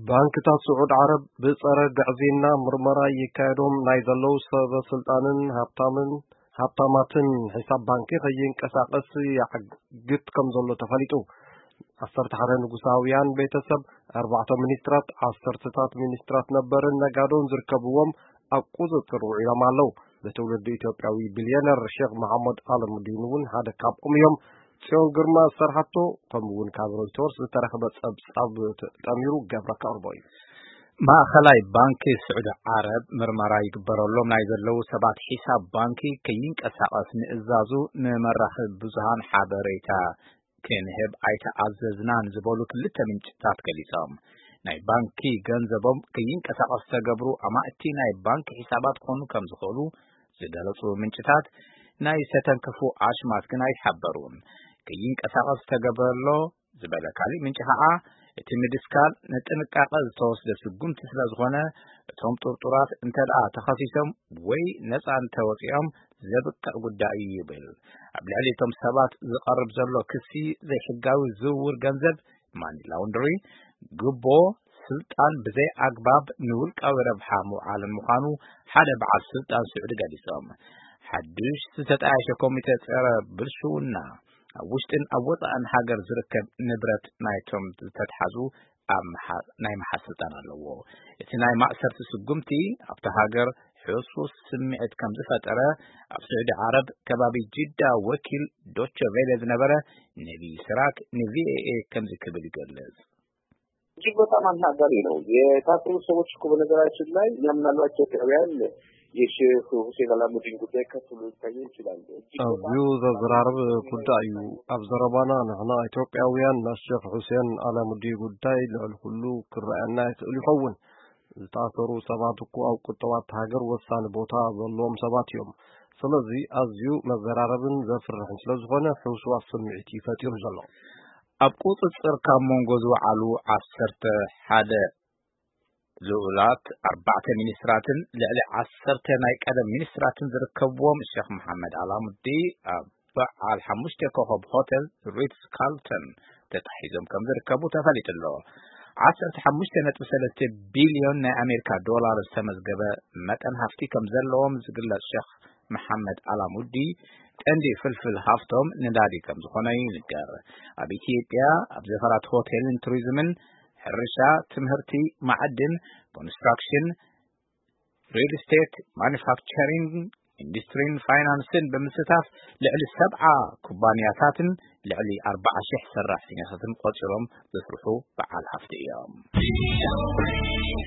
ባንክታት ስዑድ ዓረብ ብጸረ ጋዕዜና ምርመራ ይካየዶም ናይ ዘለው ሰበስልጣንን ሃብታማትን ሒሳብ ባንኪ ከይንቀሳቀስ ያግድ ከም ዘሎ ተፈሊጡ 11 ንጉሳውያን ቤተሰብ 4 ሚኒስትራት 10 ሚኒስትራት ነበርን ነጋዶን ዝርከብዎም ኣብ ቁጥጥር ውዒሎም ኣለው በትውልድ ኢትዮጵያዊ ቢልዮነር ሼክ መሐመድ አለሙዲን እውን ሓደ ካብኦም እዮም ጽዮን ግርማ ሰርሐቶ ከምውን ካብ ሮይተርስ ዝተረኸበ ጸብጻብ ተጠሚሩ ገብረ ካርቦይ ማእኸላይ ባንኪ ስዑድ ዓረብ ምርመራ ይግበረሎም ናይ ዘለው ሰባት ሒሳብ ባንኪ ከይንቀሳቀስ ንእዛዙ ንመራኸቢ ብዙሃን ሓበሬታ ክንህብ ኣይተኣዘዝናን ዝበሉ ክልተ ምንጭታት ገሊጾም ናይ ባንኪ ገንዘቦም ከይንቀሳቀስ ተገብሩ ኣማእቲ ናይ ባንኪ ሒሳባት ኮኑ ከም ዝኽእሉ ዝገለጹ ምንጭታት ናይ ሰተንክፉ ኣሽማት ግን ኣይሓበሩን ከይንቀሳቀስ ተገበረሎ ዝበለ ካሊእ ምንጭ ከዓ እቲ ምድስካል ንጥንቃቐ ዝተወስደ ስጉምቲ ስለ ዝኾነ እቶም ጥርጡራት እንተደኣ ተኸሲሶም ወይ ነፃ እንተወፂኦም ዘብቅዕ ጉዳይ ይብል ኣብ ልዕሊ እቶም ሰባት ዝቐርብ ዘሎ ክሲ ዘይሕጋዊ ዝውውር ገንዘብ ማኒ ላውንደሪ ግቦ ስልጣን ብዘይ ኣግባብ ንውልቃዊ ረብሓ ምውዓልን ምዃኑ ሓደ በዓል ስልጣን ስዑድ ገሊጾም ሓድሽ ዝተጣየሸ ኮሚቴ ጸረ ብልሹውና ኣብ ውሽጥን ኣብ ወፃእን ሃገር ዝርከብ ንብረት ናይቶም ዝተትሓዙ ናይ መሓዝ ስልጣን ኣለዎ እቲ ናይ ማእሰርቲ ስጉምቲ ኣብቲ ሃገር ሕሱስ ስምዒት ከም ዝፈጠረ ኣብ ስዑድ ዓረብ ከባቢ ጅዳ ወኪል ዶቼ ቬለ ዝነበረ ነቢ ስራክ ንቪኤኤ ከም ዝክብል ይገልጽ እጅግ በጣም አናጋሪ ነው የታሰሩ ሰዎች እኮ በነገራችን ላይ ያምናሏቸው ኢትዮጵያውያን የሼክ ሁሴን አላሙዲን ጉዳይ ከፍሉ ይታዩ ይችላል አብዩ ዘዝራርብ ጉዳይ ኣብ ዘረባና ንሕና ኢትዮጵያውያን ናሼክ ሁሴን አላሙዲ ጉዳይ ልዕል ሁሉ ክረአና ይኽእል ይኸውን ዝታሰሩ ሰባት እኮ ኣብ ቁጠባት ሃገር ወሳኒ ቦታ ዘለዎም ሰባት እዮም ስለዚ ኣዝዩ መዘራረብን ዘፍርሕን ስለ ዝኾነ ሕውስዋስ ስምዒት ይፈጢሩ ዘሎ ኣብ ቁጥጥር ካብ መንጎ ዝወዓሉ 11 ልኡላት 4 ሚኒስትራትን ልዕሊ 10 ናይ ቀደም ሚኒስትራትን ዝርከብዎም ሼክ መሐመድ አላሙዲ ኣብ በዓል 5 ኮኸብ ሆቴል ሪትስ ካርልተን ተታሒዞም ከም ዝርከቡ ተፈሊጡሎ 15.3 ቢልዮን ናይ ኣሜሪካ ዶላር ዝተመዝገበ መጠን ሃፍቲ ከም ዘለዎም ዝግለጽ ሼክ መሐመድ አላሙዲ ቀንዲ ፍልፍል ሃፍቶም ነዳዲ ከም ዝኾነ ይንገር ኣብ ኢትዮጵያ ኣብ ዘፈራት ሆቴልን ቱሪዝምን ሕርሻ ትምህርቲ ማዕድን ኮንስትራክሽን ሪል ስቴት ማኑፋክቸሪንግ ኢንዱስትሪን ፋይናንስን ብምስታፍ ልዕሊ 70 ኩባንያታትን ልዕሊ 40,000 ሰራሕተኛታትን ቆጽሮም ዝስርሑ በዓል ሃፍቲ እዮም